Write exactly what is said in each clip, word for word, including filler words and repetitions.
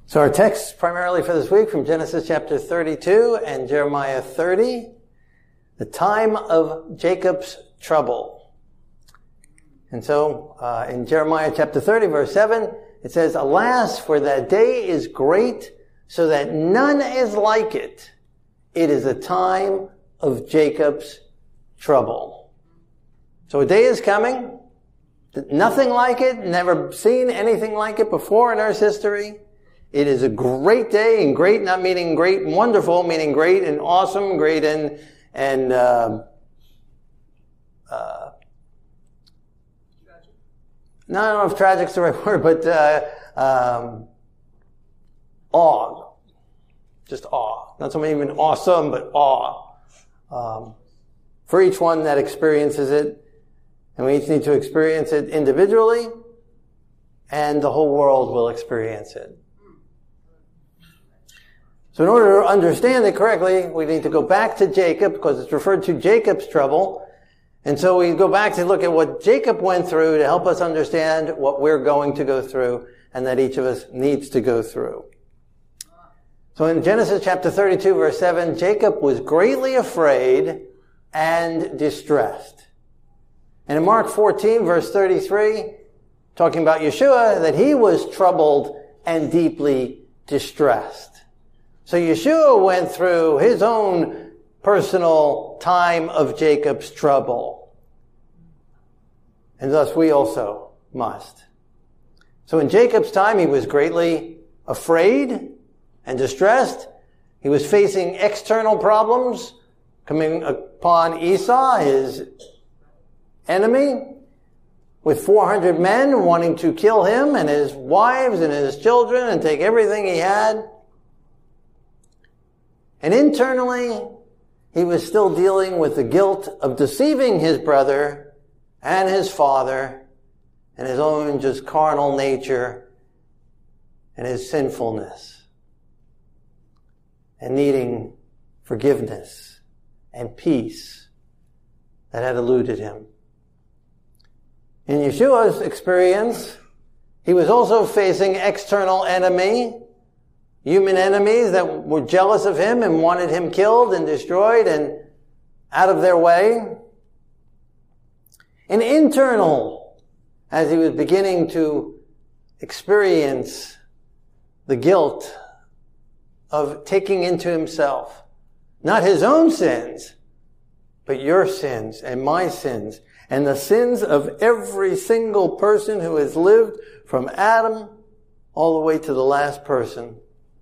So our texts primarily for this week from Genesis chapter thirty-two and Jeremiah thirty, the time of Jacob's trouble. And so uh, in Jeremiah chapter thirty, verse seven, it says, "Alas, for that day is great, so that none is like it. It is a time of Jacob's trouble." So a day is coming, nothing like it, never seen anything like it before in Earth's history. It is a great day, and great not meaning great and wonderful, meaning great and awesome, great and, and, uh, uh, no, I don't know if tragic's the right word, but, uh, um, awe. Just awe. Not so much even awesome, but awe. Um, for each one that experiences it, and we each need to experience it individually, and the whole world will experience it. So in order to understand it correctly, we need to go back to Jacob, because it's referred to Jacob's trouble. And so we go back to look at what Jacob went through to help us understand what we're going to go through, and that each of us needs to go through. So in Genesis chapter thirty-two, verse seven, Jacob was greatly afraid and distressed. And in Mark fourteen, verse thirty-three, talking about Yeshua, that he was troubled and deeply distressed. So Yeshua went through his own personal time of Jacob's trouble. And thus we also must. So in Jacob's time, he was greatly afraid and distressed. He was facing external problems coming upon Esau, his enemy, with four hundred men wanting to kill him and his wives and his children and take everything he had. And internally, he was still dealing with the guilt of deceiving his brother and his father and his own just carnal nature and his sinfulness, and needing forgiveness and peace that had eluded him. In Yeshua's experience, he was also facing external enemy, human enemies that were jealous of him and wanted him killed and destroyed and out of their way. And internal, as he was beginning to experience the guilt of taking into himself, not his own sins, but your sins and my sins and the sins of every single person who has lived from Adam all the way to the last person.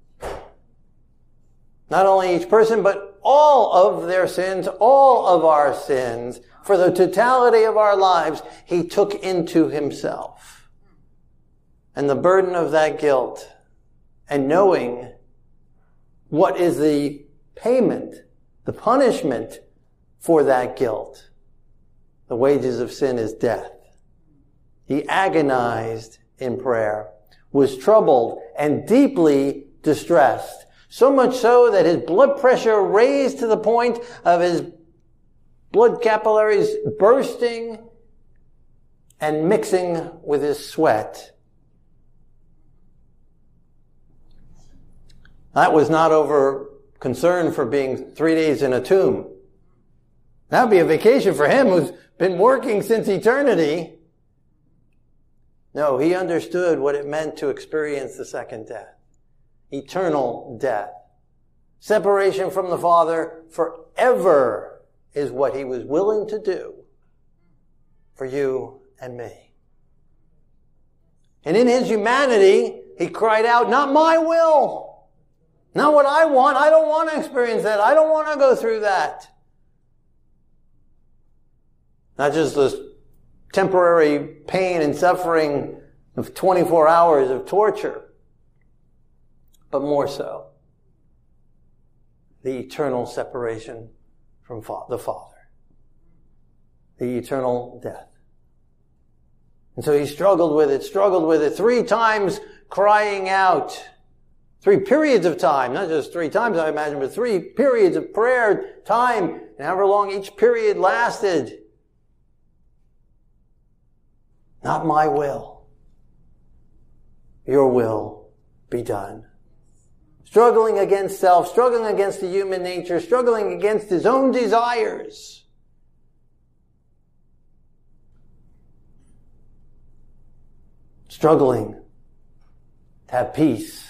Not only each person, but all of their sins, all of our sins, for the totality of our lives, he took into himself. And the burden of that guilt, and knowing what is the payment, the punishment for that guilt. The wages of sin is death. He agonized in prayer, was troubled and deeply distressed. So much so that his blood pressure raised to the point of his blood capillaries bursting and mixing with his sweat. That was not over concern for being three days in a tomb. That would be a vacation for him who's been working since eternity. No, he understood what it meant to experience the second death. Eternal death. Separation from the Father forever is what he was willing to do for you and me. And in his humanity, he cried out, "Not my will. Not what I want. I don't want to experience that. I don't want to go through that." Not just this temporary pain and suffering of twenty-four hours of torture, but more so, the eternal separation from the Father. The eternal death. And so he struggled with it, struggled with it, three times crying out. Three periods of time, not just three times I imagine, but three periods of prayer time, and however long each period lasted. Not my will. Your will be done. struggling against self, struggling against the human nature, struggling against his own desires. Struggling to have peace.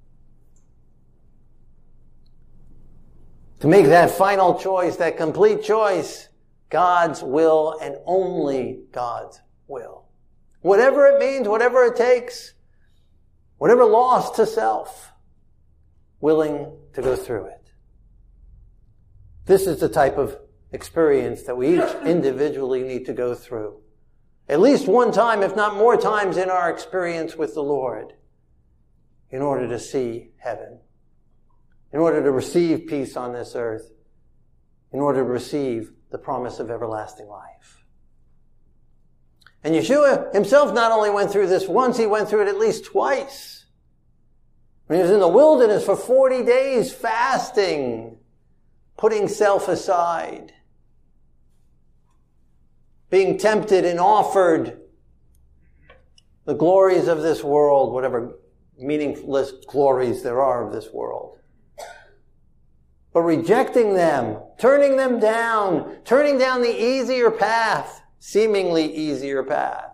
To make that final choice, that complete choice, God's will and only God's will. Whatever it means, whatever it takes, whatever loss to self, willing to go through it. This is the type of experience that we each individually need to go through. At least one time, if not more times in our experience with the Lord, in order to see heaven, in order to receive peace on this earth, in order to receive the promise of everlasting life. And Yeshua himself not only went through this once, he went through it at least twice. When he was in the wilderness for forty days fasting, putting self aside, being tempted and offered the glories of this world, whatever meaningless glories there are of this world. But rejecting them, turning them down, turning down the easier path, seemingly easier path.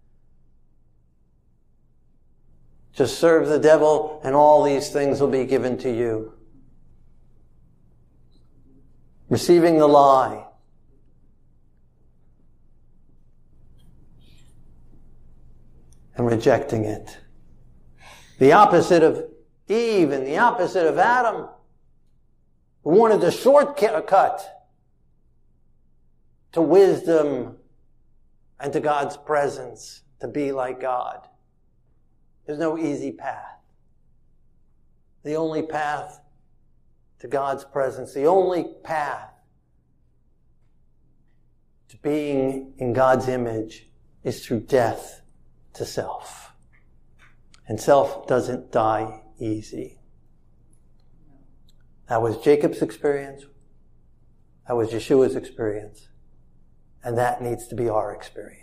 Just serve the devil and all these things will be given to you. Receiving the lie. And rejecting it. The opposite of Eve and the opposite of Adam, who wanted the shortcut to wisdom and to God's presence, to be like God. There's no easy path. The only path to God's presence, the only path to being in God's image is through death to self. And self doesn't die easy. That was Jacob's experience. That was Yeshua's experience. And that needs to be our experience.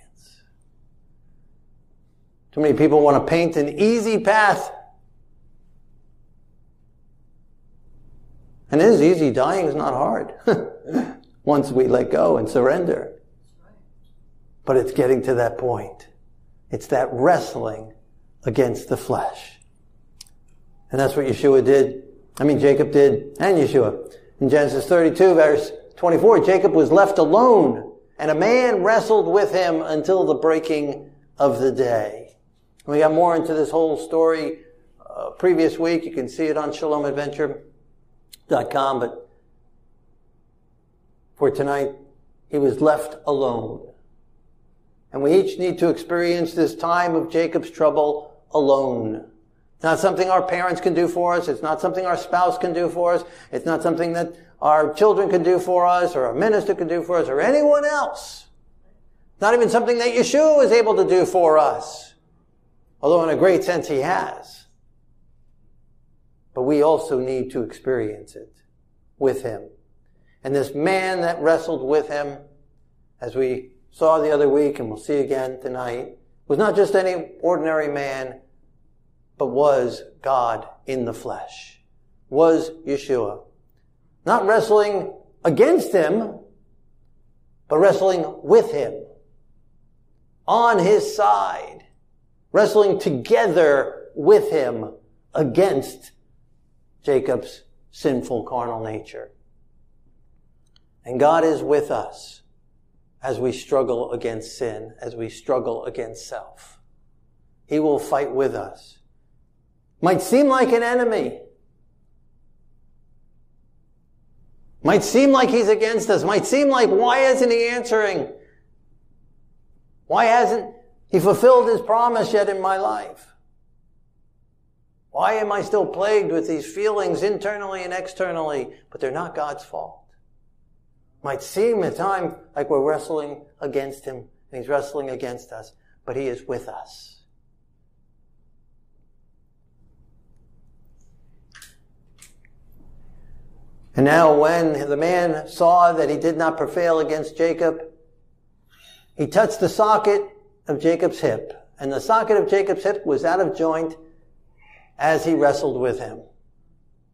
Too many people want to paint an easy path. And it is easy. Dying is not hard. Once we let go and surrender. But it's getting to that point. It's that wrestling against the flesh. And that's what Yeshua did. I mean, Jacob did, and Yeshua. In Genesis thirty-two, verse twenty-four, Jacob was left alone, and a man wrestled with him until the breaking of the day. And we got more into this whole story uh, previous week. You can see it on shalom adventure dot com, but for tonight, he was left alone. And we each need to experience this time of Jacob's trouble alone. It's not something our parents can do for us. It's not something our spouse can do for us. It's not something that our children can do for us, or a minister can do for us, or anyone else. It's not even something that Yeshua is able to do for us. Although in a great sense he has. But we also need to experience it with him. And this man that wrestled with him, as we saw the other week and we'll see again tonight, was not just any ordinary man, but was God in the flesh. Was Yeshua. Not wrestling against him, but wrestling with him. On his side. Wrestling together with him against Jacob's sinful carnal nature. And God is with us as we struggle against sin, as we struggle against self. He will fight with us. Might seem like an enemy. Might seem like he's against us. Might seem like, why isn't he answering? Why hasn't he fulfilled his promise yet in my life? Why am I still plagued with these feelings internally and externally? But they're not God's fault. Might seem at times like we're wrestling against him and he's wrestling against us, but he is with us. And now when the man saw that he did not prevail against Jacob, he touched the socket of Jacob's hip. And the socket of Jacob's hip was out of joint as he wrestled with him.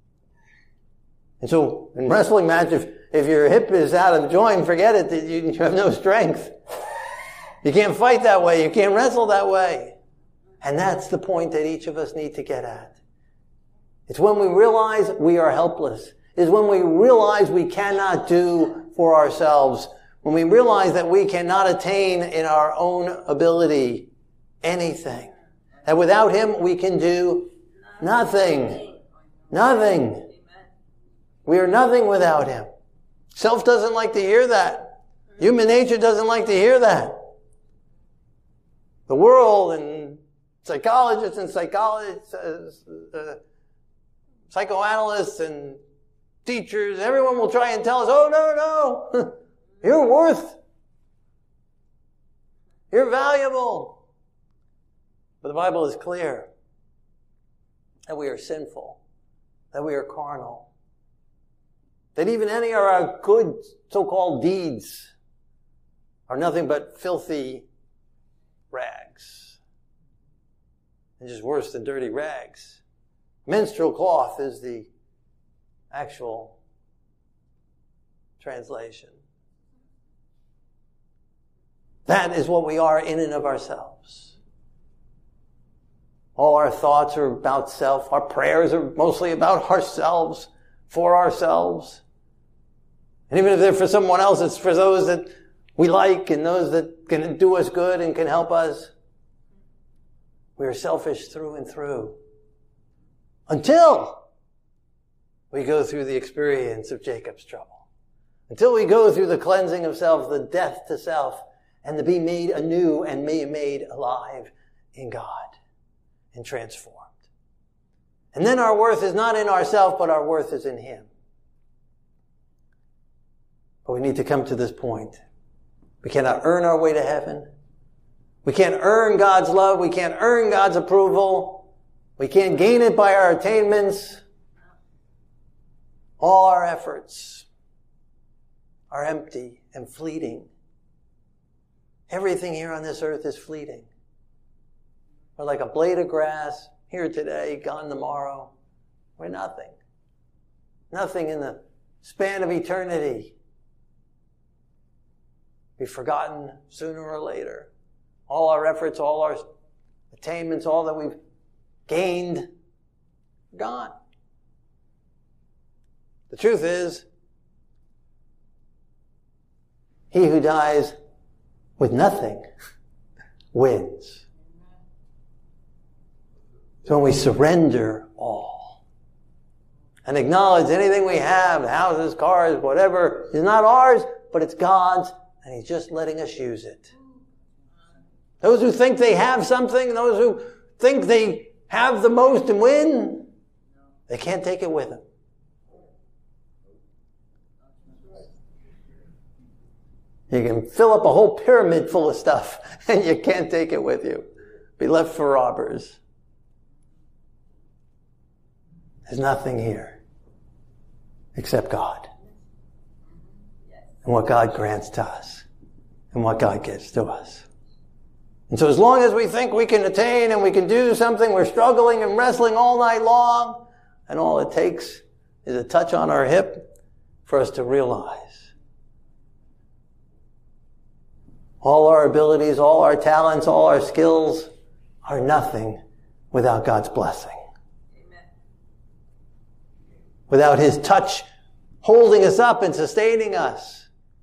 And so, in wrestling match, if, if your hip is out of joint, forget it, you, you have no strength. You can't fight that way. You can't wrestle that way. And that's the point that each of us need to get at. It's when we realize we are helpless. It's when we realize we cannot do for ourselves. When we realize that we cannot attain in our own ability anything. That without Him we can do nothing. Nothing. We are nothing without Him. Self doesn't like to hear that. Human nature doesn't like to hear that. The world and psychologists and psychologists, uh, uh, psychoanalysts and teachers, everyone will try and tell us, oh, no, no, you're worth. You're valuable. But the Bible is clear that we are sinful, that we are carnal, that even any of our good so-called deeds are nothing but filthy rags. And just worse than dirty rags. Menstrual cloth is the actual translation. That is what we are in and of ourselves. All our thoughts are about self. Our prayers are mostly about ourselves, for ourselves. And even if they're for someone else, it's for those that we like and those that can do us good and can help us. We are selfish through and through. Until we go through the experience of Jacob's trouble. Until we go through the cleansing of self, the death to self, and to be made anew and be made alive in God and transformed. And then our worth is not in ourselves, but our worth is in Him. But we need to come to this point. We cannot earn our way to heaven. We can't earn God's love. We can't earn God's approval. We can't gain it by our attainments. All our efforts are empty and fleeting. Everything here on this earth is fleeting. We're like a blade of grass, here today, gone tomorrow. We're nothing. Nothing in the span of eternity. Be forgotten sooner or later. All our efforts, all our attainments, all that we've gained, gone. The truth is, he who dies with nothing wins. So when we surrender all and acknowledge anything we have, houses, cars, whatever, is not ours, but it's God's, and He's just letting us use it. Those who think they have something, those who think they have the most and win, they can't take it with them. You can fill up a whole pyramid full of stuff, and you can't take it with you. Be left for robbers. There's nothing here except God. And what God grants to us. And what God gives to us. And so as long as we think we can attain and we can do something, we're struggling and wrestling all night long, and all it takes is a touch on our hip for us to realize all our abilities, all our talents, all our skills are nothing without God's blessing. Amen. Without His touch holding us up and sustaining us.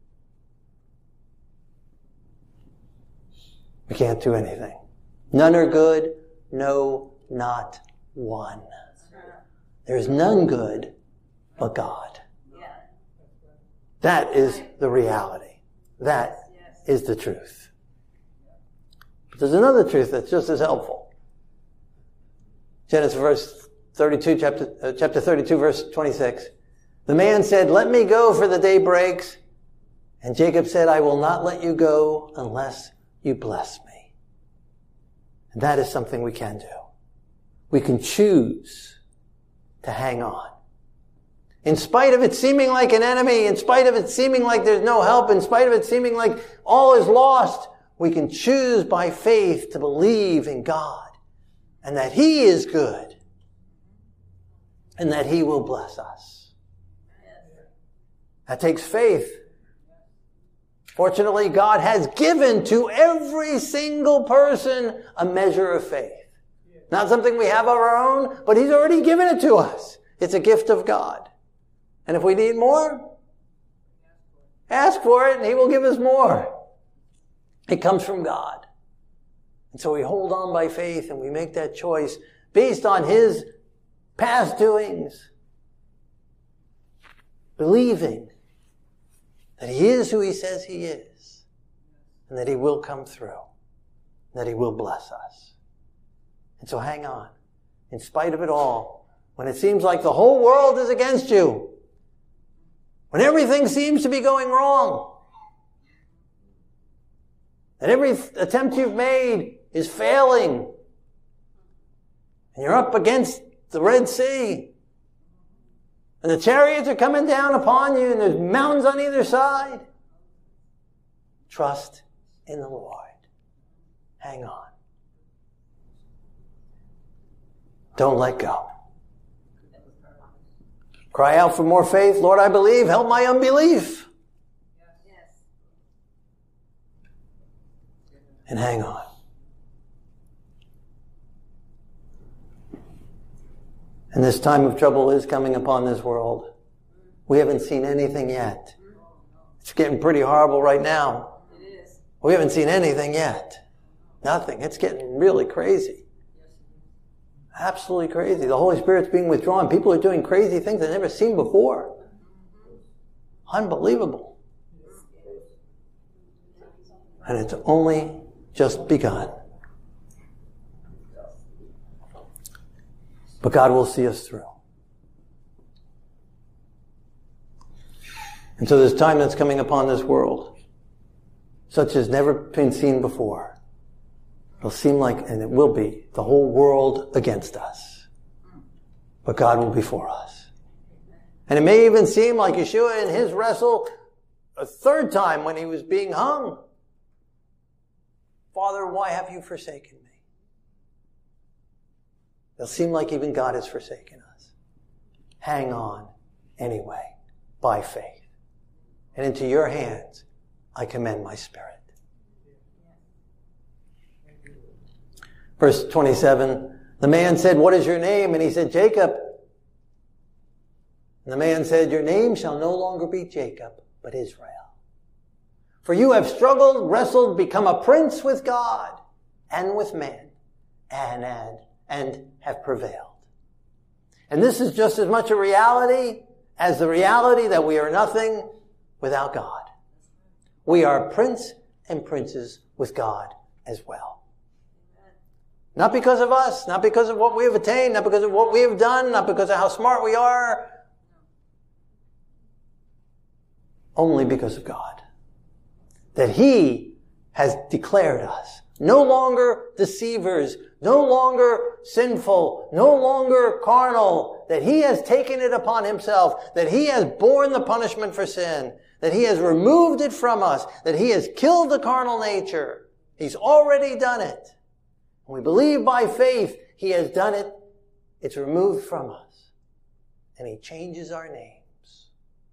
We can't do anything. None are good, no, not one. There is none good but God. That is the reality. That is the truth. But there's another truth that's just as helpful. Genesis verse thirty-two, chapter, uh, chapter thirty-two, verse twenty-six. The man said, "Let me go, for the day breaks." And Jacob said, "I will not let you go unless you bless me." And that is something we can do. We can choose to hang on. In spite of it seeming like an enemy, in spite of it seeming like there's no help, in spite of it seeming like all is lost, we can choose by faith to believe in God and that He is good and that He will bless us. That takes faith. Fortunately, God has given to every single person a measure of faith. Not something we have of our own, but He's already given it to us. It's a gift of God. And if we need more, ask for it and He will give us more. It comes from God. And so we hold on by faith and we make that choice based on His past doings, believing that He is who He says He is, and that He will come through, and that He will bless us. And so hang on. In spite of it all, when it seems like the whole world is against you, when everything seems to be going wrong, and every attempt you've made is failing, and you're up against the Red Sea, and the chariots are coming down upon you, and there's mountains on either side. Trust in the Lord. Hang on. Don't let go. Cry out for more faith. Lord, I believe. Help my unbelief. And hang on. And this time of trouble is coming upon this world. We haven't seen anything yet. It's getting pretty horrible right now. It is. We haven't seen anything yet. Nothing. It's getting really crazy. Absolutely crazy. The Holy Spirit's being withdrawn. People are doing crazy things they've never seen before. Unbelievable. And it's only just begun. But God will see us through. And so this time that's coming upon this world, such as never been seen before, it'll seem like, and it will be, the whole world against us. But God will be for us. And it may even seem like Yeshua in His wrestle a third time when He was being hung. Father, why have you forsaken me? It'll seem like even God has forsaken us. Hang on anyway, by faith. And into your hands, I commend my spirit. Verse twenty-seven, the man said, what is your name? And he said, Jacob. And the man said, your name shall no longer be Jacob, but Israel. For you have struggled, wrestled, become a prince with God and with men, and, and, and have prevailed. And this is just as much a reality as the reality that we are nothing without God. We are prince and princes with God as well. Not because of us, not because of what we have attained, not because of what we have done, not because of how smart we are. Only because of God. That He has declared us no longer deceivers, no longer sinful, no longer carnal, that He has taken it upon Himself, that He has borne the punishment for sin, that He has removed it from us, that He has killed the carnal nature. He's already done it. We believe by faith He has done it. It's removed from us. And He changes our names.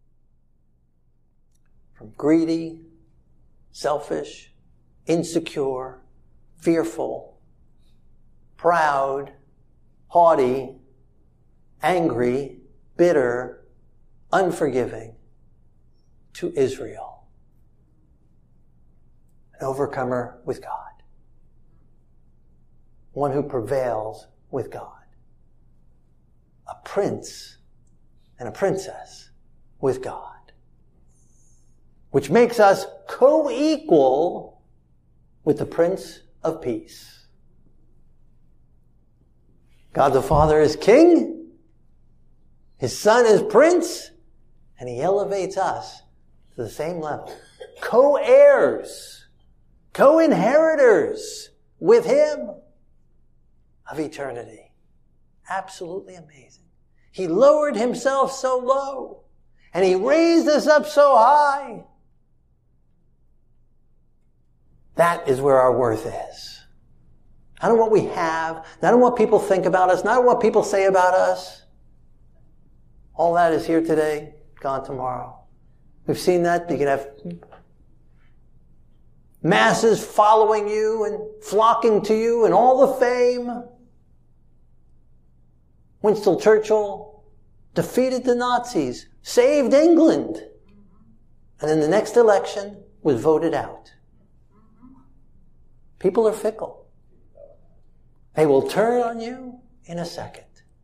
From greedy, selfish, insecure, fearful, proud, haughty, angry, bitter, unforgiving, to Israel, an overcomer with God, one who prevails with God, a prince and a princess with God, which makes us co-equal with the Prince of Peace. God the Father is King, His Son is Prince, and He elevates us to the same level. Co-heirs, co-inheritors with Him of eternity. Absolutely amazing. He lowered Himself so low, and He raised us up so high. That is where our worth is. Not in what we have, not in what people think about us, not in what people say about us. All that is here today, gone tomorrow. We've seen that. You can have masses following you and flocking to you and all the fame. Winston Churchill defeated the Nazis, saved England, and in the next election was voted out. People are fickle. They will turn on you in a second.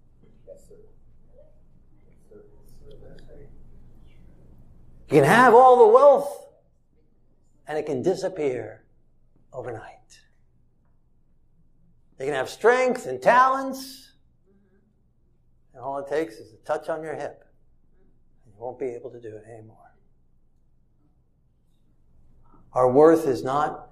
You can have all the wealth, and it can disappear overnight. You can have strength and talents, and all it takes is a touch on your hip, and you won't be able to do it anymore. Our worth is not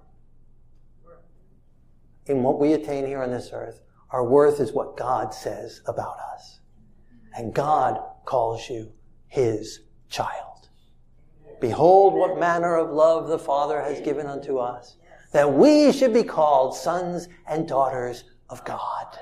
in what we attain here on this earth. Our worth is what God says about us. And God calls you His child. Behold what manner of love the Father has given unto us, that we should be called sons and daughters of God.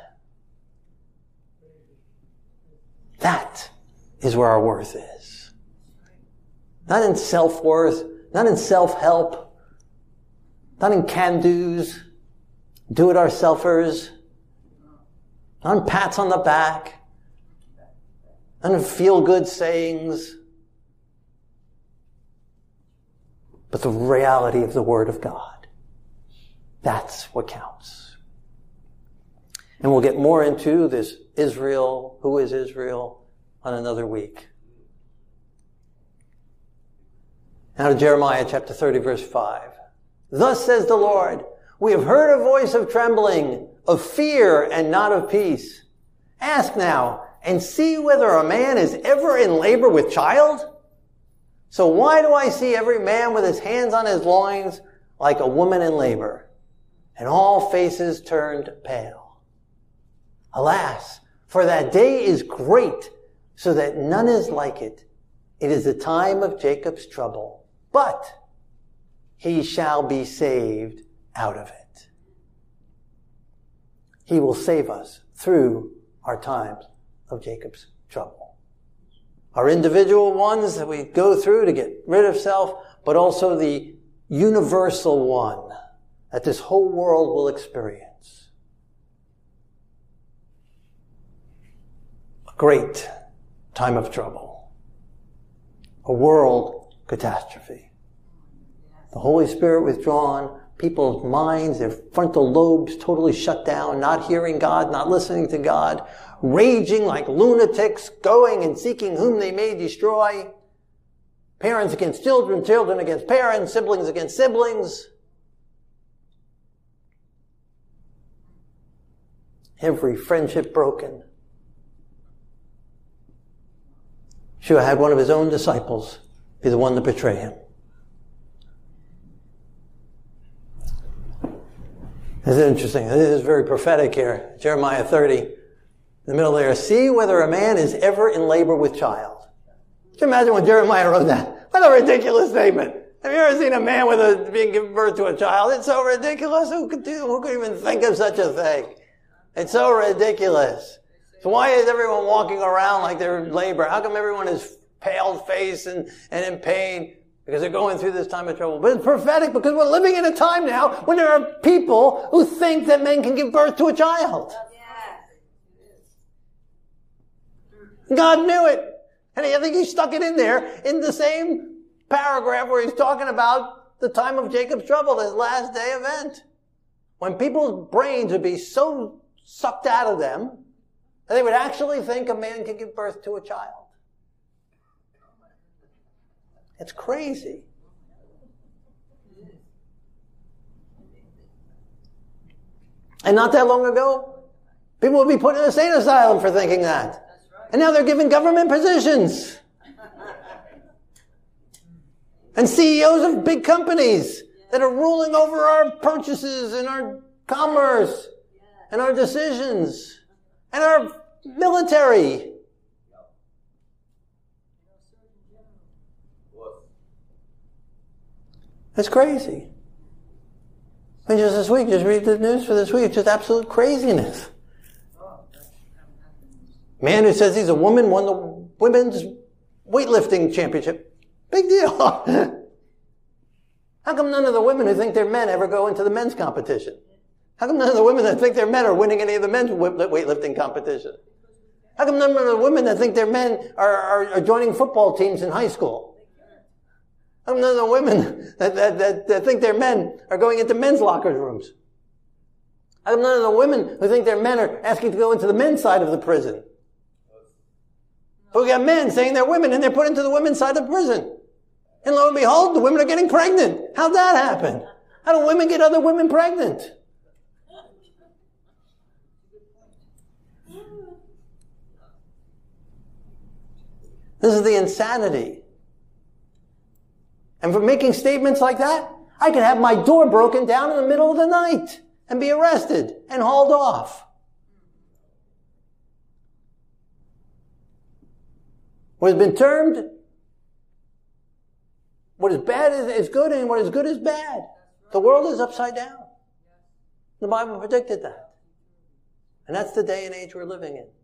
That is where our worth is. Not in self-worth, not in self-help, not in can-dos, do-it-ourselfers, not in pats on the back, not in feel-good sayings, but the reality of the Word of God. That's what counts. And we'll get more into this Israel, who is Israel, on another week. Now to Jeremiah chapter thirty, verse five. Thus says the Lord, we have heard a voice of trembling, of fear and not of peace. Ask now and see whether a man is ever in labor with child. So why do I see every man with his hands on his loins like a woman in labor, and all faces turned pale? Alas, for that day is great, so that none is like it. It is the time of Jacob's trouble, but he shall be saved out of it. He will save us through our times of Jacob's trouble. Our individual ones that we go through to get rid of self, but also the universal one that this whole world will experience. A great time of trouble. A world catastrophe. The Holy Spirit withdrawn, people's minds, their frontal lobes totally shut down, not hearing God, not listening to God, raging like lunatics, going and seeking whom they may destroy. Parents against children, children against parents, siblings against siblings. Every friendship broken. Yeshua had one of his own disciples be the one to betray him. This is interesting. This is very prophetic here. Jeremiah thirty. In the middle there, see whether a man is ever in labor with child. Can you imagine when Jeremiah wrote that? What a ridiculous statement. Have you ever seen a man with a, being given birth to a child? It's so ridiculous. Who could do, who could even think of such a thing? It's so ridiculous. So why is everyone walking around like they're in labor? How come everyone is pale faced and, and in pain? Because they're going through this time of trouble. But it's prophetic because we're living in a time now when there are people who think that men can give birth to a child. God knew it. And I think he stuck it in there in the same paragraph where he's talking about the time of Jacob's trouble, this last day event. When people's brains would be so sucked out of them that they would actually think a man can give birth to a child. It's crazy. And not that long ago, people would be put in a state asylum for thinking that. And now they're given government positions. And C E Os of big companies that are ruling over our purchases and our commerce and our decisions and our military. It's crazy. I mean, just this week, just read the news for this week. It's just absolute craziness. Man who says he's a woman won the women's weightlifting championship Big deal. How come none of the women who think they're men ever go into the men's competition? How come none of the women that think they're men are winning any of the men's weightlifting competition? How come none of the women that think they're men are, are, are joining football teams in high school? How come none of the women that, that, that, that think they're men are going into men's locker rooms? How come none of the women who think they're men are asking to go into the men's side of the prison? But we got men saying they're women and they're put into the women's side of the prison. And lo and behold, the women are getting pregnant. How'd that happen? How do women get other women pregnant? This is the insanity. And for making statements like that, I could have my door broken down in the middle of the night and be arrested and hauled off. What has been termed, what is bad is good and what is good is bad. The world is upside down. The Bible predicted that. And that's the day and age we're living in.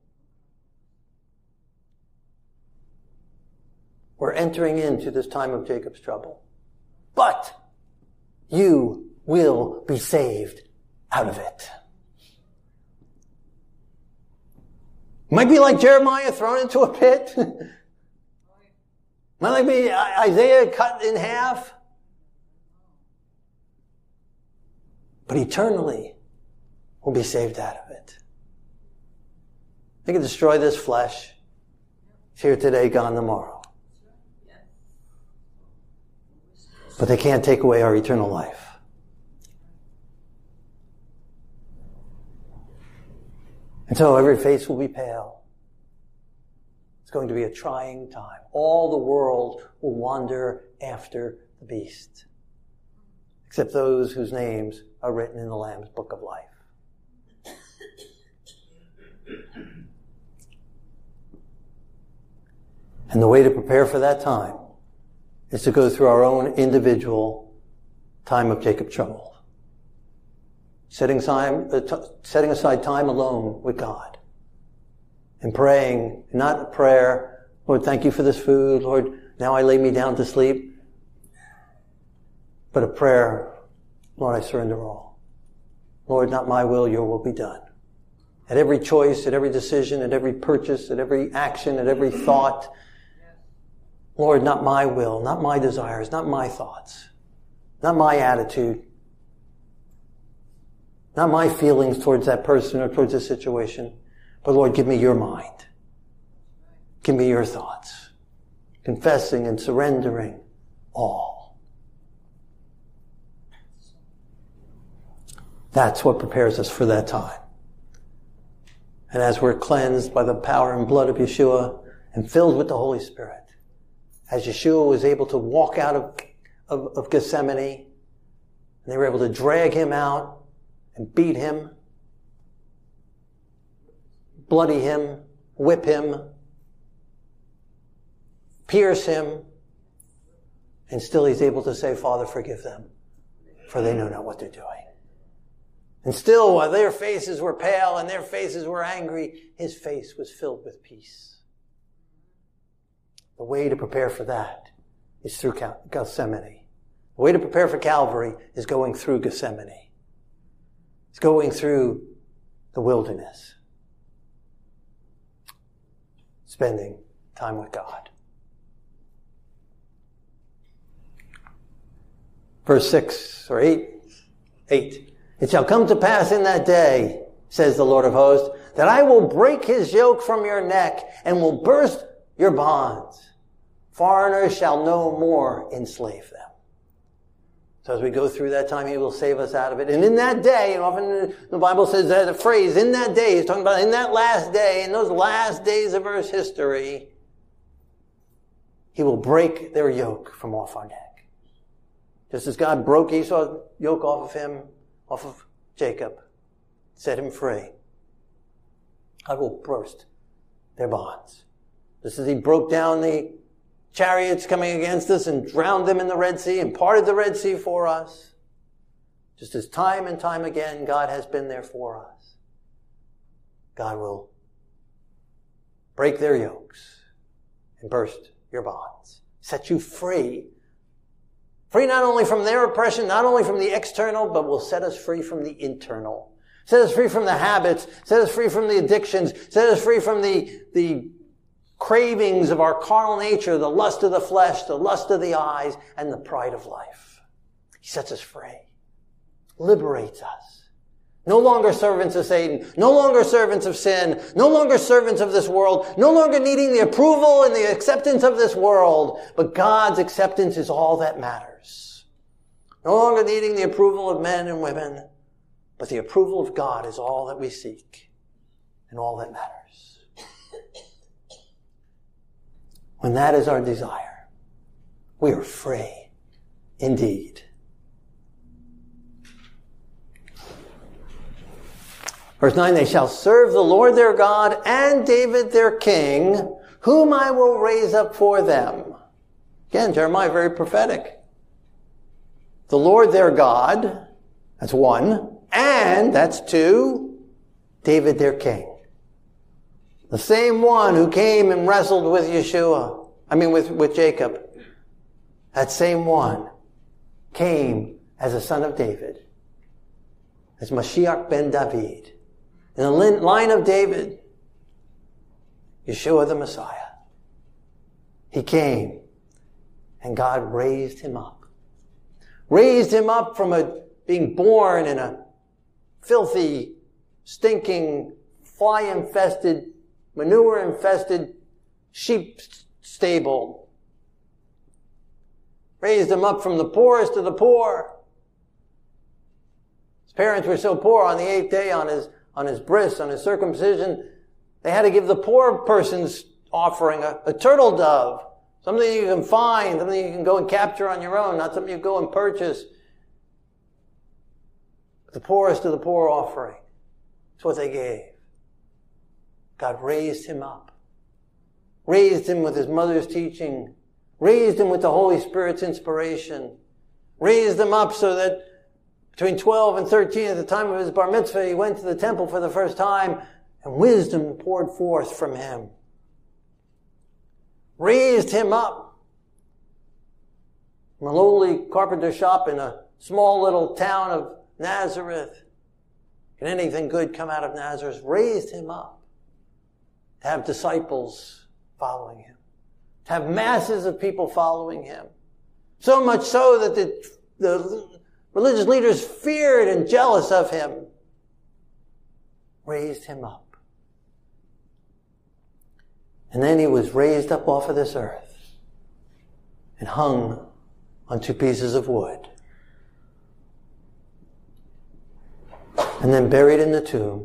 We're entering into this time of Jacob's trouble. But you will be saved out of it. Might be like Jeremiah thrown into a pit. Might like be Isaiah cut in half. But eternally will be saved out of it. They can destroy this flesh. It's here today, gone tomorrow. But they can't take away our eternal life. And so every face will be pale. It's going to be a trying time. All the world will wander after the beast, except those whose names are written in the Lamb's book of life. And the way to prepare for that time is to go through our own individual time of Jacob trouble. Setting time, uh, t- setting aside time alone with God. And praying, not a prayer, Lord, thank you for this food. Lord, now I lay me down to sleep. But a prayer, Lord, I surrender all. Lord, not my will, your will be done. At every choice, at every decision, at every purchase, at every action, at every thought, Lord, not my will, not my desires, not my thoughts, not my attitude, not my feelings towards that person or towards a situation, but Lord, give me your mind. Give me your thoughts. Confessing and surrendering all. That's what prepares us for that time. And as we're cleansed by the power and blood of Yeshua and filled with the Holy Spirit, as Yeshua was able to walk out of, of, of Gethsemane, and they were able to drag him out and beat him, bloody him, whip him, pierce him, and still he's able to say, Father, forgive them, for they know not what they're doing. And still, while their faces were pale and their faces were angry, his face was filled with peace. The way to prepare for that is through Gethsemane. The way to prepare for Calvary is going through Gethsemane. It's going through the wilderness. Spending time with God. Verse six or eight. Eight. It shall come to pass in that day, says the Lord of hosts, that I will break his yoke from your neck and will burst your bonds. Foreigners shall no more enslave them. So as we go through that time, he will save us out of it. And in that day, and often the Bible says that the phrase, in that day, he's talking about in that last day, in those last days of earth's history, he will break their yoke from off our neck. Just as God broke Esau's yoke off of him, off of Jacob, set him free, I will burst their bonds. Just as he broke down the chariots coming against us and drowned them in the Red Sea and parted the Red Sea for us. Just as time and time again, God has been there for us. God will break their yokes and burst your bonds. set you free. Free not only from their oppression, not only from the external, but will set us free from the internal. Set us free from the habits, set us free from the addictions, set us free from the, the cravings of our carnal nature, the lust of the flesh, the lust of the eyes, and the pride of life. He sets us free. Liberates us. No longer servants of Satan, no longer servants of sin, no longer servants of this world, no longer needing the approval and the acceptance of this world, but God's acceptance is all that matters. No longer needing the approval of men and women, but the approval of God is all that we seek and all that matters. When that is our desire, we are free indeed. Verse nine, they shall serve the Lord their God and David their king, whom I will raise up for them. Again, Jeremiah, very prophetic. The Lord their God, that's one, and, that's two, David their king. The same one who came and wrestled with Yeshua, I mean with, with Jacob, that same one came as a son of David, as Mashiach ben David. In the line of David, Yeshua the Messiah. He came and God raised him up. Raised him up from a, being born in a filthy, stinking, fly-infested, manure-infested sheep stable. Raised him up from the poorest of the poor. His parents were so poor on the eighth day on his on his bris, on his circumcision, they had to give the poor person's offering a, a turtle dove, something you can find, something you can go and capture on your own, not something you go and purchase. The poorest of the poor offering. That's what they gave. God raised him up. Raised him with his mother's teaching. Raised him with the Holy Spirit's inspiration. Raised him up so that between twelve and thirteen, at the time of his bar mitzvah, he went to the temple for the first time, and wisdom poured forth from him. Raised him up from a lowly carpenter shop in a small little town of Nazareth. Can anything good come out of Nazareth? Raised him up to have disciples following him, to have masses of people following him. So much so that the, the religious leaders feared and jealous of him. Raised him up. And then he was raised up off of this earth and hung on two pieces of wood. And then buried in the tomb,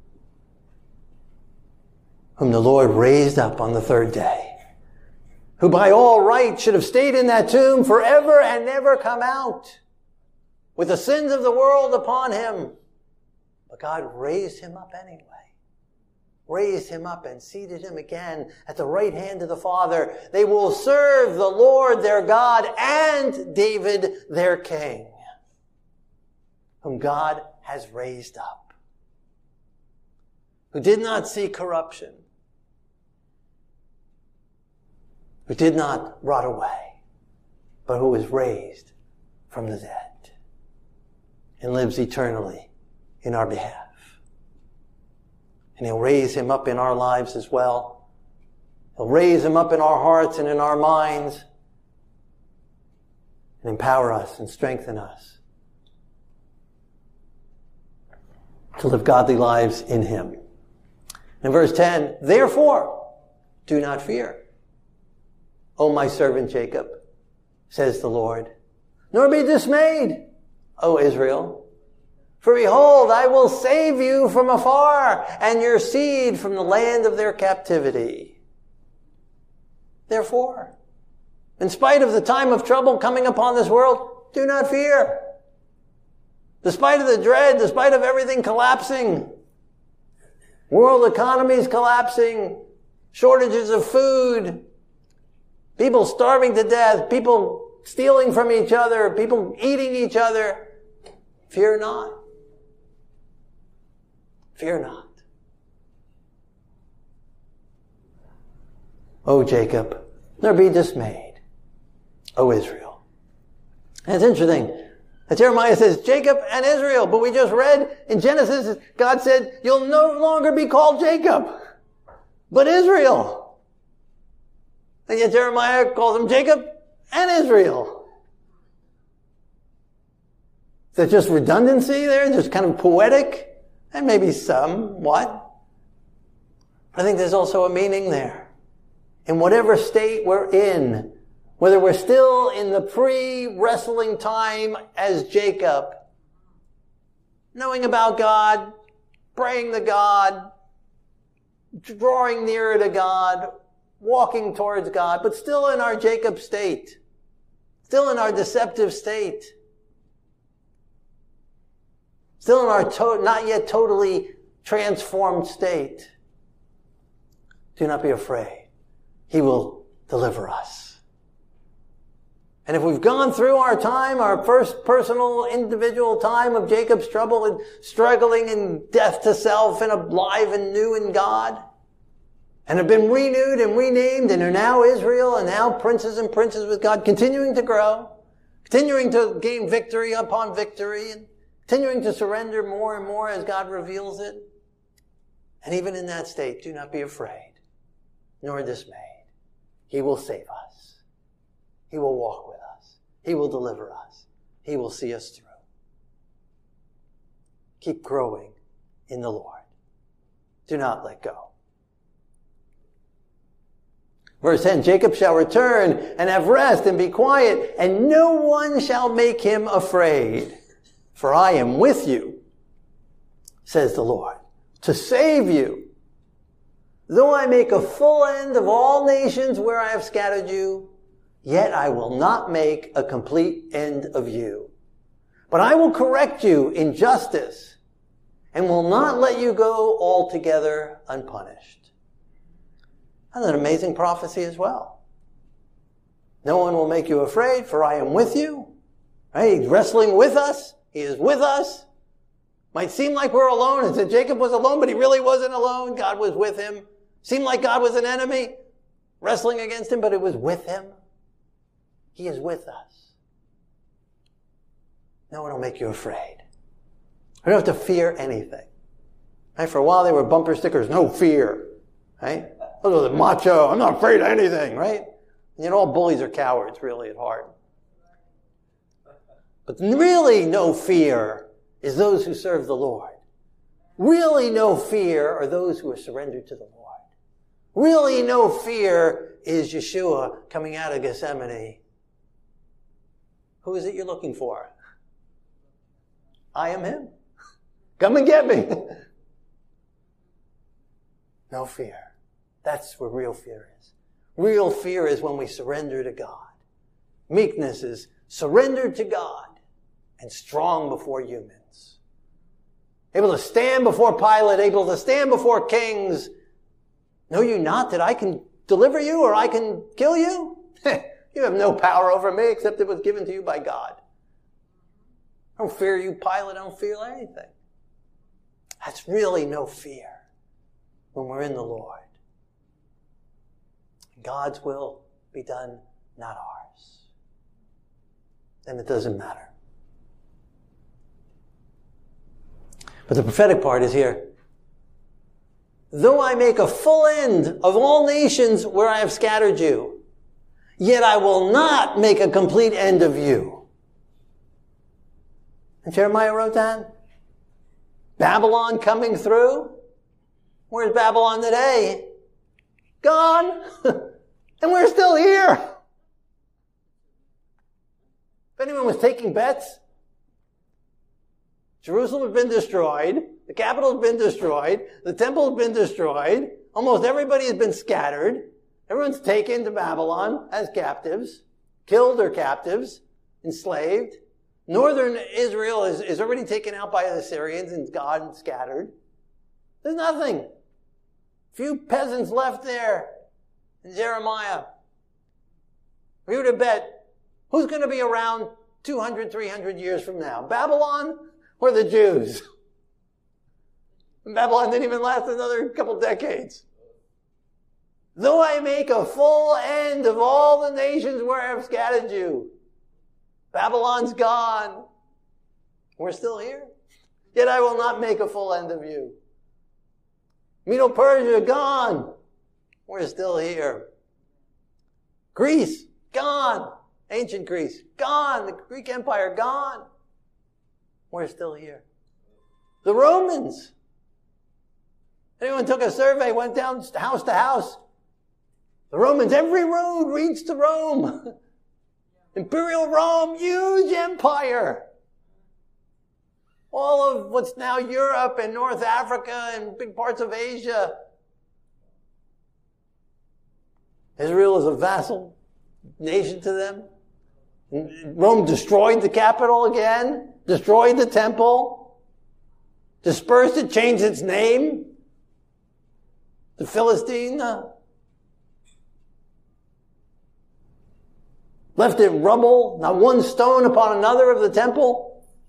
whom the Lord raised up on the third day, who by all right should have stayed in that tomb forever and never come out, with the sins of the world upon him. But God raised him up anyway. Raised him up and seated him again at the right hand of the Father. They will serve the Lord their God and David their king, whom God has raised up, who did not see corruption, who did not rot away, but who was raised from the dead and lives eternally in our behalf. And he'll raise him up in our lives as well. He'll raise him up in our hearts and in our minds and empower us and strengthen us to live godly lives in him. In verse ten, therefore, do not fear, O my servant Jacob, says the Lord, nor be dismayed, O Israel. For behold, I will save you from afar, and your seed from the land of their captivity. Therefore, in spite of the time of trouble coming upon this world, do not fear. Despite of the dread, despite of everything collapsing, world economies collapsing, shortages of food, people starving to death, people stealing from each other, people eating each other, fear not. Fear not. O Jacob, nor be dismayed. O Israel. And it's interesting that Jeremiah says Jacob and Israel, but we just read in Genesis, God said, you'll no longer be called Jacob, but Israel. And yet Jeremiah calls him Jacob and Israel. Is that just redundancy there? Just kind of poetic? And maybe somewhat. But I think there's also a meaning there. In whatever state we're in, whether we're still in the pre-wrestling time as Jacob, knowing about God, praying to God, drawing nearer to God, walking towards God, but still in our Jacob state, still in our deceptive state, still in our to- not yet totally transformed state. Do not be afraid. He will deliver us. And if we've gone through our time, our first personal, individual time of Jacob's trouble and struggling in death to self and alive and new in God, and have been renewed and renamed and are now Israel and now princes and princes with God, continuing to grow, continuing to gain victory upon victory, and continuing to surrender more and more as God reveals it. And even in that state, do not be afraid, nor dismayed. He will save us. He will walk with us. He will deliver us. He will see us through. Keep growing in the Lord. Do not let go. Verse ten, Jacob shall return and have rest and be quiet, and no one shall make him afraid. For I am with you, says the Lord, to save you. Though I make a full end of all nations where I have scattered you, yet I will not make a complete end of you. But I will correct you in justice and will not let you go altogether unpunished. That's an amazing prophecy as well. No one will make you afraid, for I am with you. Right? He's wrestling with us. He is with us. Might seem like we're alone. And said Jacob was alone, but he really wasn't alone. God was with him. Seemed like God was an enemy, wrestling against him, but it was with him. He is with us. No one will make you afraid. You don't have to fear anything. Right? For a while, they were bumper stickers, no fear. Right? Those are the macho, I'm not afraid of anything, right? And yet all bullies are cowards, really, at heart. But really no fear is those who serve the Lord. Really no fear are those who are surrendered to the Lord. Really no fear is Yeshua coming out of Gethsemane. Who is it you're looking for? I am him. Come and get me. No fear. That's where real fear is. Real fear is when we surrender to God. Meekness is surrendered to God and strong before humans. Able to stand before Pilate, able to stand before kings. Know you not that I can deliver you or I can kill you? You have no power over me except it was given to you by God. I don't fear you, Pilate. I don't fear anything. That's really no fear when we're in the Lord. God's will be done, not ours. Then it doesn't matter. But the prophetic part is here. Though I make a full end of all nations where I have scattered you, yet I will not make a complete end of you. And Jeremiah wrote that. Babylon coming through. Where's Babylon today? Gone. And we're still here. If anyone was taking bets, Jerusalem has been destroyed. The capital has been destroyed. The temple has been destroyed. Almost everybody has been scattered. Everyone's taken to Babylon as captives, killed or captives, enslaved. Northern Israel is, is already taken out by the Syrians and gone and scattered. There's nothing. Few peasants left there in Jeremiah. If you were to bet, who's going to be around two hundred, three hundred years from now? Babylon or the Jews? And Babylon didn't even last another couple decades. Though I make a full end of all the nations where I have scattered you. Babylon's gone. We're still here. Yet I will not make a full end of you. Medo-Persia, gone. We're still here. Greece, gone. Ancient Greece, gone. The Greek Empire, gone. We're still here. The Romans. Anyone took a survey, went down house to house. The Romans, every road leads to Rome. Imperial Rome, huge empire. All of what's now Europe and North Africa and big parts of Asia. Israel is a vassal nation to them. Rome destroyed the capital again, destroyed the temple, dispersed it, changed its name to Philistine, uh, left it rubble, not one stone upon another of the temple.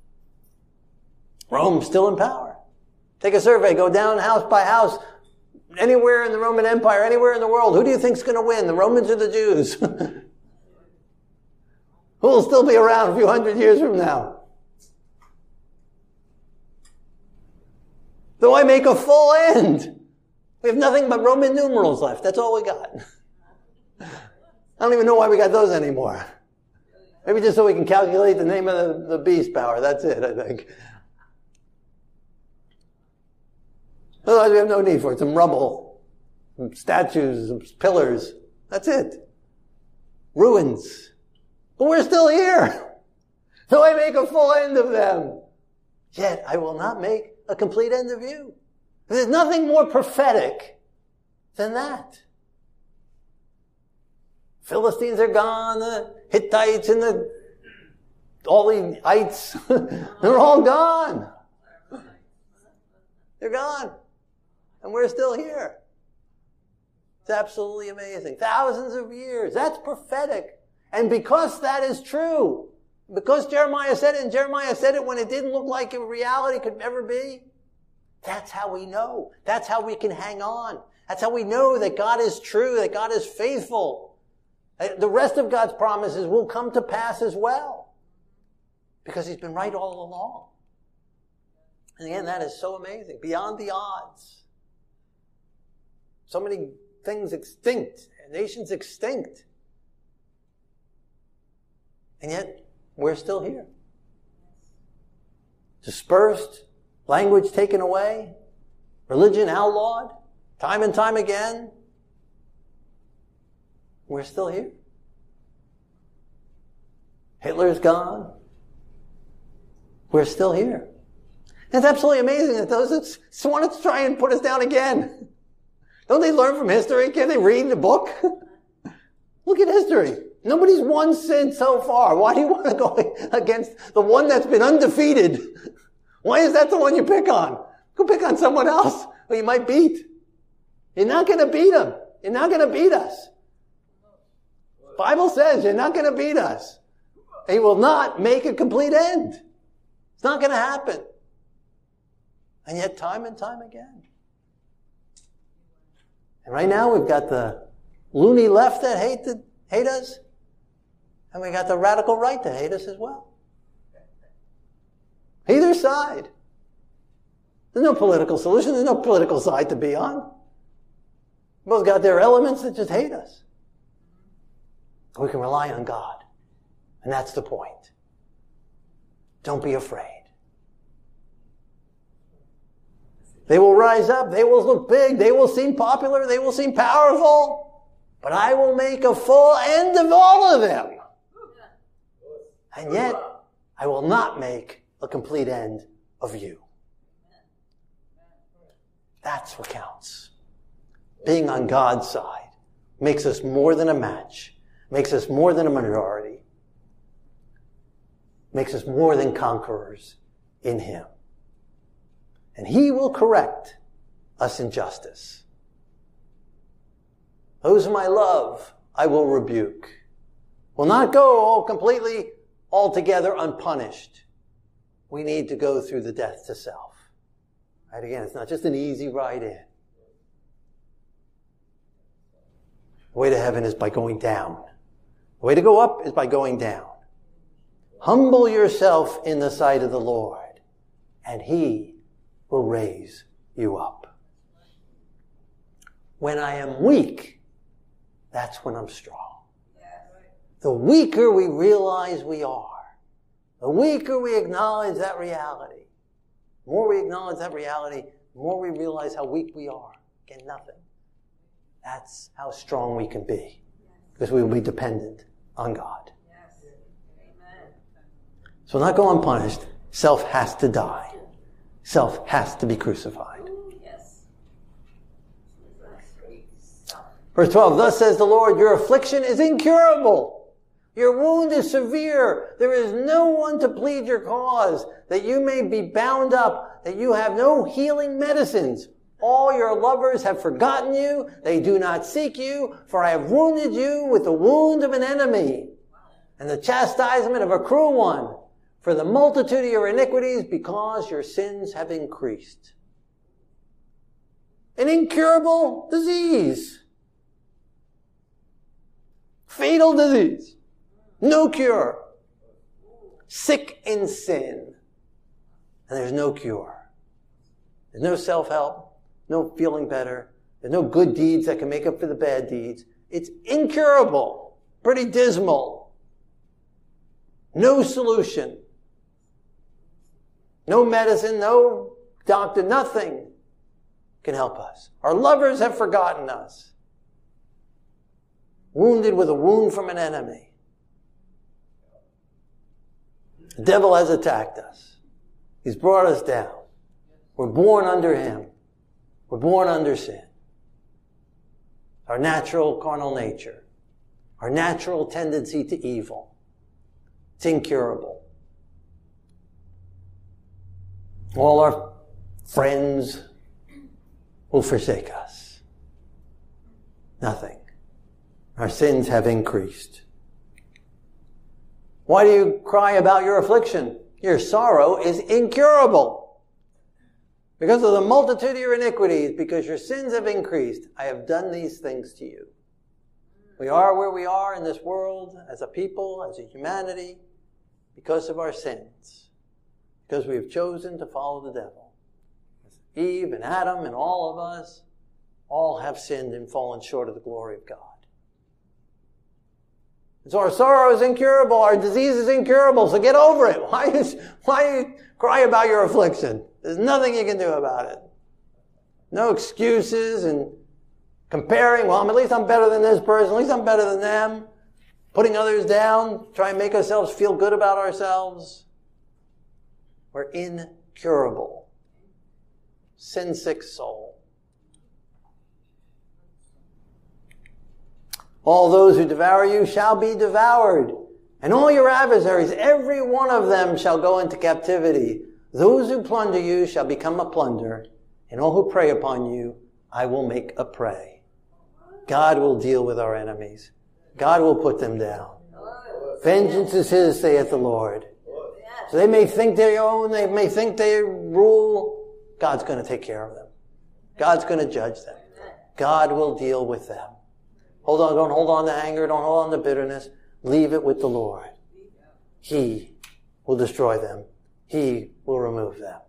Rome's still in power. Take a survey, go down house by house, anywhere in the Roman Empire, anywhere in the world. Who do you think's going to win, the Romans or the Jews? Who will still be around a few hundred years from now? Though I make a full end, we have nothing but Roman numerals left. That's all we got. I don't even know why we got those anymore. Maybe just so we can calculate the name of the, the beast power. That's it, I think. Otherwise, we have no need for it. Some rubble, some statues, some pillars. That's it. Ruins. But we're still here. So I make a full end of them. Yet I will not make a complete end of you. There's nothing more prophetic than that. Philistines are gone, the Hittites and the, all the ites, they're all gone. They're gone. And we're still here. It's absolutely amazing. Thousands of years. That's prophetic. And because that is true, because Jeremiah said it, and Jeremiah said it when it didn't look like a reality could ever be, that's how we know. That's how we can hang on. That's how we know that God is true, that God is faithful. The rest of God's promises will come to pass as well. Because He's been right all along. And again, that is so amazing. Beyond the odds. So many things extinct. Nations extinct. And yet, we're still here. Dispersed. Language taken away. Religion outlawed. Time and time again. We're still here. Hitler's gone. We're still here. And it's absolutely amazing that those that want to try and put us down again. Don't they learn from history? Can't they read the book? Look at history. Nobody's won since so far. Why do you want to go against the one that's been undefeated? Why is that the one you pick on? Go pick on someone else who you might beat. You're not going to beat them. You're not going to beat us. The Bible says you're not going to beat us. He will not make a complete end. It's not going to happen. And yet time and time again. And right now we've got the loony left that hate, the, hate us. And we got the radical right that hate us as well. Either side. There's no political solution. There's no political side to be on. Both got their elements that just hate us. We can rely on God. And that's the point. Don't be afraid. They will rise up. They will look big. They will seem popular. They will seem powerful. But I will make a full end of all of them. And yet, I will not make a complete end of you. That's what counts. Being on God's side makes us more than a match. Makes us more than a majority. Makes us more than conquerors in Him. And He will correct us in justice. Those whom I love, I will rebuke. Will not go all completely, altogether unpunished. We need to go through the death to self. Right? Again, it's not just an easy ride in. The way to heaven is by going down. The way to go up is by going down. Humble yourself in the sight of the Lord, and He will raise you up. When I am weak, that's when I'm strong. The weaker we realize we are, the weaker we acknowledge that reality, the more we acknowledge that reality, the more we realize how weak we are. Again, nothing. That's how strong we can be, because we will be dependent on God. So we'll not go unpunished. Self has to die. Self has to be crucified. Verse twelve, thus says the Lord, your affliction is incurable. Your wound is severe. There is no one to plead your cause, that you may be bound up, that you have no healing medicines. All your lovers have forgotten you. They do not seek you, for I have wounded you with the wound of an enemy and the chastisement of a cruel one. For the multitude of your iniquities, because your sins have increased. An incurable disease. Fatal disease. No cure. Sick in sin. And there's no cure. There's no self-help. No feeling better. There's no good deeds that can make up for the bad deeds. It's incurable. Pretty dismal. No solution. No medicine, no doctor, nothing can help us. Our lovers have forgotten us. Wounded with a wound from an enemy. The devil has attacked us. He's brought us down. We're born under him. We're born under sin. Our natural carnal nature. Our natural tendency to evil. It's incurable. All our friends will forsake us. Nothing. Our sins have increased. Why do you cry about your affliction? Your sorrow is incurable. Because of the multitude of your iniquities, because your sins have increased, I have done these things to you. We are where we are in this world as a people, as a humanity, because of our sins. Because we have chosen to follow the devil. Eve and Adam and all of us all have sinned and fallen short of the glory of God. And so our sorrow is incurable. Our disease is incurable. So get over it. Why, is, why cry about your affliction? There's nothing you can do about it. No excuses and comparing. Well, at least I'm better than this person. At least I'm better than them. Putting others down. Try and make ourselves feel good about ourselves. We're incurable. Sin-sick soul. All those who devour you shall be devoured, and all your adversaries, every one of them shall go into captivity. Those who plunder you shall become a plunder, and all who prey upon you I will make a prey. God will deal with our enemies. God will put them down. Vengeance is His, saith the Lord. So they may think they're own, they may think they rule. God's going to take care of them. God's going to judge them. God will deal with them. Hold on, don't hold on to anger, don't hold on to bitterness. Leave it with the Lord. He will destroy them. He will remove them.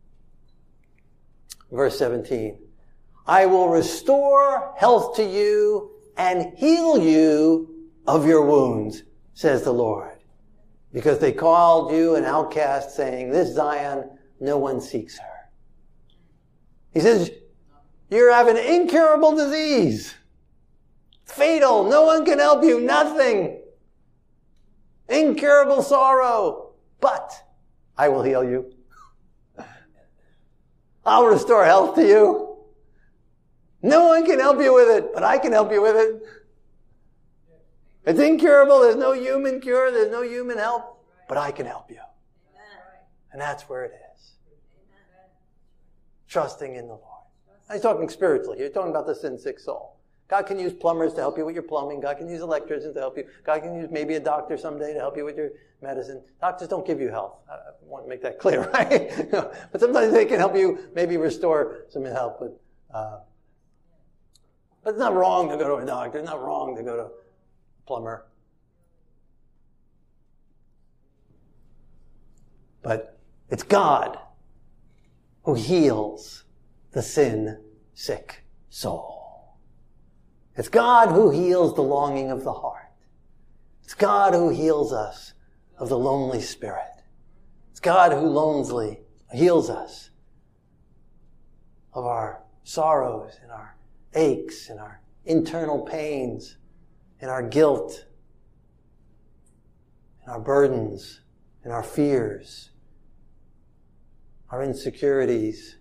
Verse seventeen. I will restore health to you and heal you of your wounds, says the Lord. Because they called you an outcast, saying, this Zion, no one seeks her. He says, you have an incurable disease. Fatal. No one can help you. Nothing. Incurable sorrow. But I will heal you. I'll restore health to you. No one can help you with it, but I can help you with it. It's incurable. There's no human cure. There's no human help. But I can help you. And that's where it is. Trusting in the Lord. He's talking spiritually. He's talking about the sin-sick soul. God can use plumbers to help you with your plumbing. God can use electricians to help you. God can use maybe a doctor someday to help you with your medicine. Doctors don't give you health. I want to make that clear, right? But sometimes they can help you maybe restore some health. But uh, But it's not wrong to go to a doctor. It's not wrong to go to a plumber. But it's God who heals the sin-sick soul. It's God who heals the longing of the heart. It's God who heals us of the lonely spirit. It's God who lonely heals us of our sorrows and our aches and our internal pains and our guilt and our burdens and our fears, our insecurities.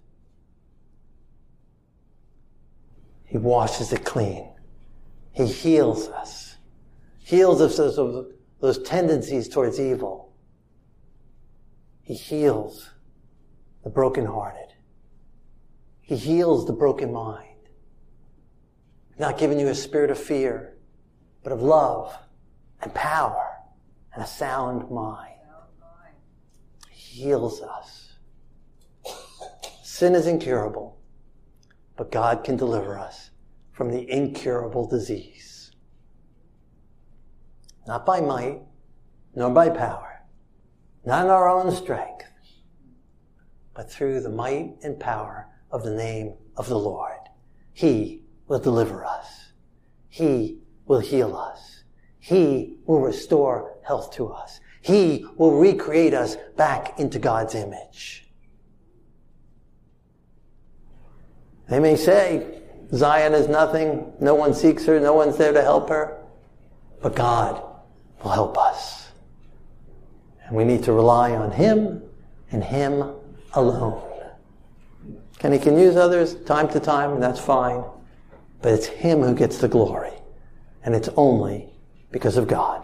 He washes it clean. He heals us. Heals us of those tendencies towards evil. He heals the brokenhearted. He heals the broken mind. Not giving you a spirit of fear, but of love and power and a sound mind. He heals us. Sin is incurable, but God can deliver us from the incurable disease. Not by might, nor by power, not in our own strength, but through the might and power of the name of the Lord. He will deliver us. He will heal us. He will restore health to us. He will recreate us back into God's image. They may say, Zion is nothing, no one seeks her, no one's there to help her, but God will help us. And we need to rely on Him and Him alone. And He can use others time to time, and that's fine, but it's Him who gets the glory, and it's only because of God.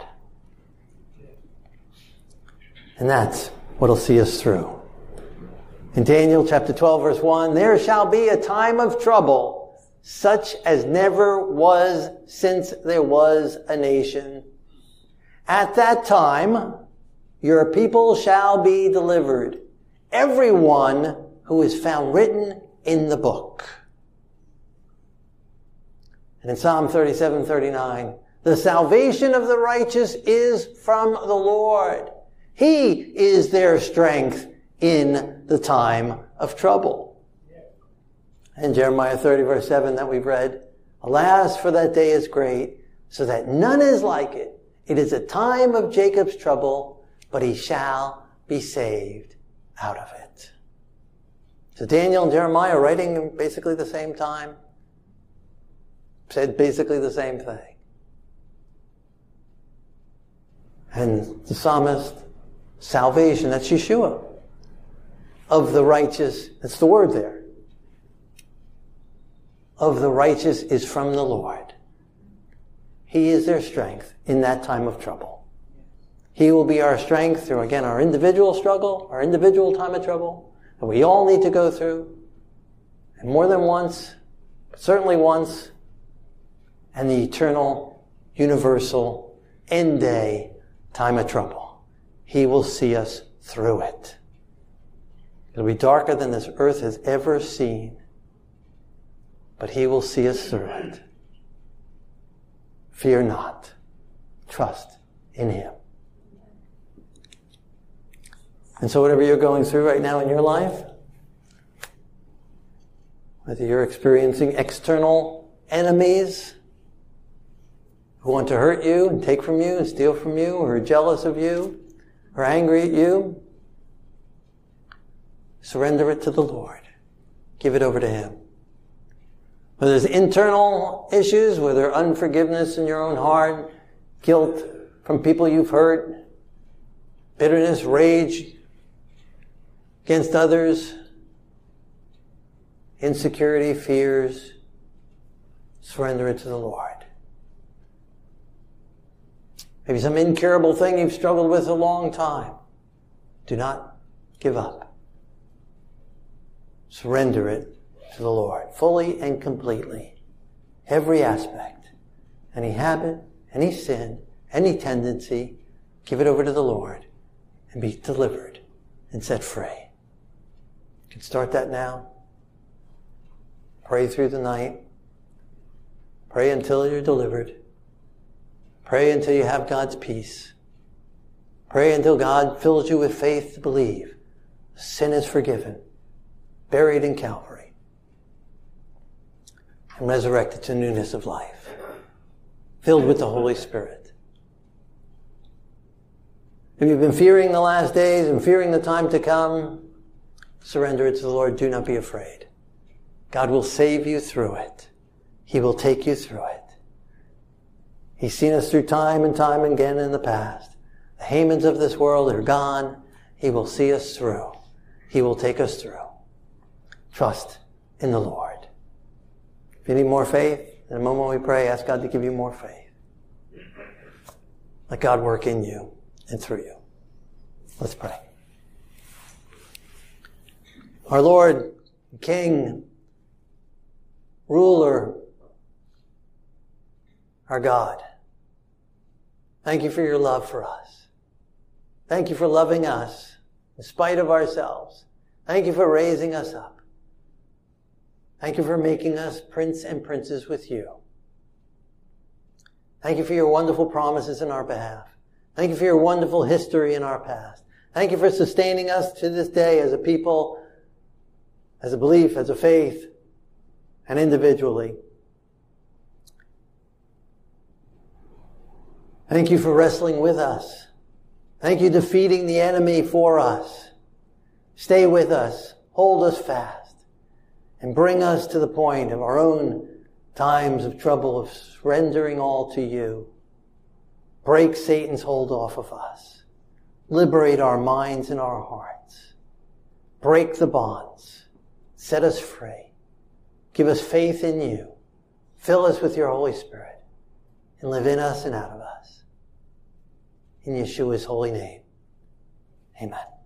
And that's what'll see us through. In Daniel chapter twelve, verse one, there shall be a time of trouble, such as never was since there was a nation. At that time, your people shall be delivered, everyone who is found written in the book. And in Psalm thirty-seven, thirty-nine, the salvation of the righteous is from the Lord. He is their strength in the time of trouble. And Jeremiah thirty, verse seven that we've read, alas, for that day is great, so that none is like it. It is a time of Jacob's trouble, but he shall be saved out of it. So Daniel and Jeremiah are writing in basically the same time, said basically the same thing. And the psalmist, salvation, that's Yeshua. Of the righteous, that's the word there. Of the righteous is from the Lord. He is their strength in that time of trouble. He will be our strength through, again, our individual struggle, our individual time of trouble, that we all need to go through. And more than once, but certainly once, and the eternal, universal, end day time of trouble. He will see us through it. It'll be darker than this earth has ever seen, but He will see us through it. Fear not. Trust in Him. And so whatever you're going through right now in your life, whether you're experiencing external enemies who want to hurt you and take from you and steal from you, or are jealous of you, or angry at you, surrender it to the Lord. Give it over to Him. Whether there's internal issues, whether unforgiveness in your own heart, guilt from people you've hurt, bitterness, rage against others, insecurity, fears, surrender it to the Lord. Maybe some incurable thing you've struggled with a long time. Do not give up. Surrender it to the Lord, fully and completely. Every aspect, any habit, any sin, any tendency, give it over to the Lord and be delivered and set free. You can start that now. Pray through the night. Pray until you're delivered. Pray until you have God's peace. Pray until God fills you with faith to believe sin is forgiven, buried in Calvary, and resurrected to newness of life, filled with the Holy Spirit. If you've been fearing the last days and fearing the time to come, surrender it to the Lord. Do not be afraid. God will save you through it. He will take you through it. He's seen us through time and time again in the past. The Hamans of this world are gone. He will see us through. He will take us through. Trust in the Lord. If you need more faith, in a moment we pray, ask God to give you more faith. Let God work in you and through you. Let's pray. Our Lord, King, ruler, our God, thank you for your love for us. Thank you for loving us in spite of ourselves. Thank you for raising us up. Thank you for making us prince and princes with you. Thank you for your wonderful promises in our behalf. Thank you for your wonderful history in our past. Thank you for sustaining us to this day as a people, as a belief, as a faith, and individually. Thank you for wrestling with us. Thank you for defeating the enemy for us. Stay with us, hold us fast, and bring us to the point of our own times of trouble, of surrendering all to you. Break Satan's hold off of us. Liberate our minds and our hearts. Break the bonds. Set us free. Give us faith in you. Fill us with your Holy Spirit and live in us and out of us. In Yeshua's holy name, amen.